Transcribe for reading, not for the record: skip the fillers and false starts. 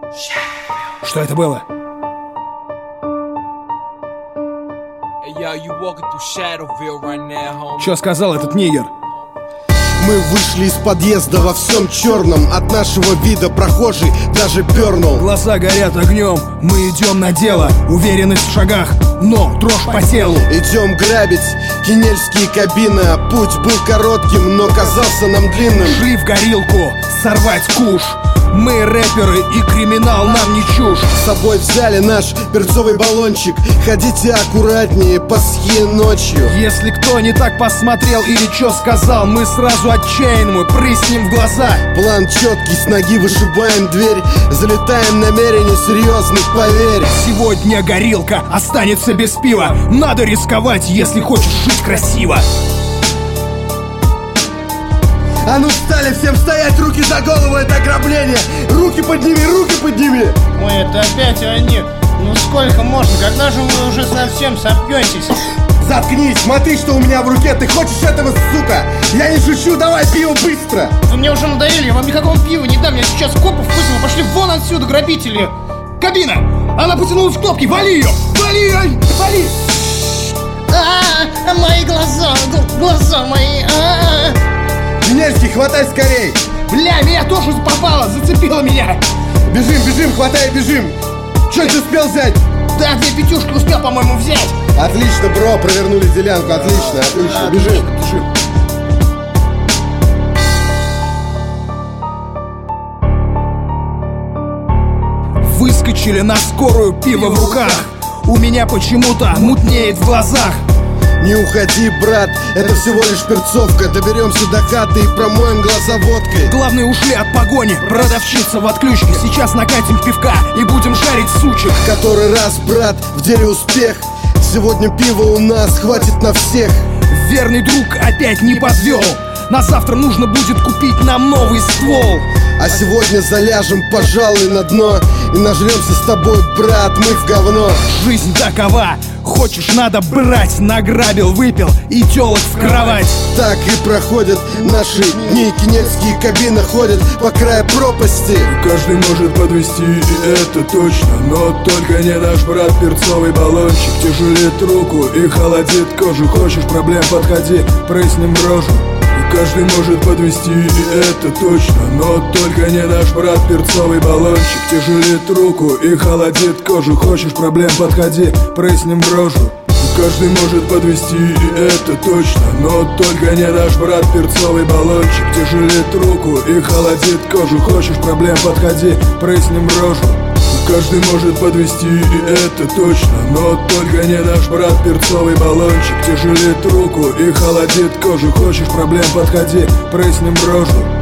Что это было? Чё сказал этот нигер? Мы вышли из подъезда во всем черном. От нашего вида прохожий даже пернул. Глаза горят огнем, мы идем на дело. Уверенность в шагах, но дрожь по телу. Идем грабить кинельские кабины. Путь был коротким, но казался нам длинным. Шли в горилку, сорвать куш. Мы рэперы и криминал нам не чушь. С собой взяли наш перцовый баллончик. Ходите аккуратнее, пасхи ночью. Если кто не так посмотрел или чё сказал, мы сразу отчаянно прыснем в глаза. План четкий, с ноги вышибаем дверь. Залетаем намерение серьезных, поверь. Сегодня горилка останется без пива. Надо рисковать, если хочешь жить красиво. А ну встали, всем стоять, руки за голову, это ограбление. Руки подними, руки подними. Ой, это опять они. Ну сколько можно, когда же вы уже совсем сопьетесь? Заткнись, смотри, что у меня в руке. Ты хочешь этого, сука? Я не шучу, давай пиво быстро. Вы мне уже надоели, я вам никакого пива не дам. Я сейчас копов вызову, пошли вон отсюда, грабители. Кабина! Она потянулась к кнопке, вали ее! Вали, вали! Мои глаза мои. Венельский, хватай скорей. Бля, меня тоже попало, зацепило меня. Бежим, хватай, бежим. Че ты успел взять? Да, 2 пятюшки успел, по-моему, взять. Отлично, бро, провернули делянку, отлично, бежим. Выскочили на скорую, пиво в руках. У меня почему-то мутнеет в глазах. Не уходи, брат, это всего лишь перцовка. Доберемся до хаты и промоем глаза водкой. Главное, ушли от погони, продавщица в отключке. Сейчас накатим пивка и будем жарить сучек. Который раз, брат, в деле успех. Сегодня пива у нас хватит на всех. Верный друг опять не подвел. На завтра нужно будет купить нам новый ствол. А сегодня заляжем, пожалуй, на дно. И нажремся с тобой, брат, мы в говно. Жизнь такова, хочешь, надо брать. Награбил, выпил и тёлок в кровать. Так и проходят наши дни. Кинельские кабины ходят по краю пропасти. Каждый может подвести, и это точно. Но только не наш брат, перцовый баллончик. Тяжелит руку и холодит кожу. Хочешь проблем, подходи, прыснем в рожу. Каждый может подвести, и это точно. Но только не наш брат, перцовый баллончик. Тяжелит руку и холодит кожу. Хочешь проблем, подходи, прыснем в рожу. Каждый может подвести, и это точно. Но только не наш брат, перцовый баллончик. Тяжелит руку и холодит кожу. Хочешь проблем, подходи, прыснем в рожу. Каждый может подвести, и это точно. Но только не наш брат, перцовый баллончик. Тяжелит руку и холодит кожу. Хочешь проблем, подходи, прыснем в рожу.